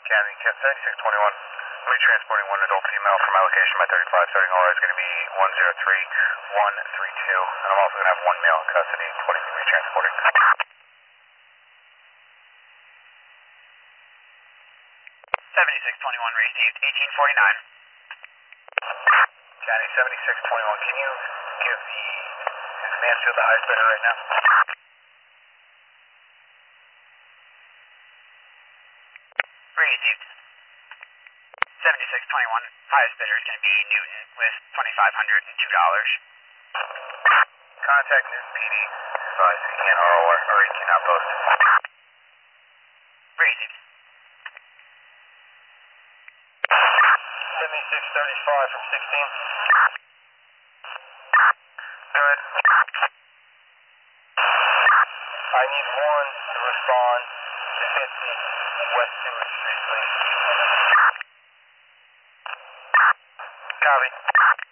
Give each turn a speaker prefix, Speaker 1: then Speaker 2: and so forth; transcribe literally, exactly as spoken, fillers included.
Speaker 1: County, seventy-six twenty-one. We'll be transporting one adult female from my location. My thirty-five starting O R is going to be one zero three one three two. And I'm also going to have one male in custody, twenty going to be transporting.
Speaker 2: seventy-six twenty-one received, eighteen forty-nine.
Speaker 1: County, seventy-six twenty-one. Can you give the Mansfield the highest bidder right now?
Speaker 2: Received. seventy-six twenty-one, highest bidder is going to be Newton with twenty-five hundred two dollars.
Speaker 1: Contact Newton P D. Advise if he can't R O R or he cannot post.
Speaker 2: Received.
Speaker 1: seventy-six thirty-five from sixteen. Good. I need one to respond to fifty West Seward Street, please. Copy.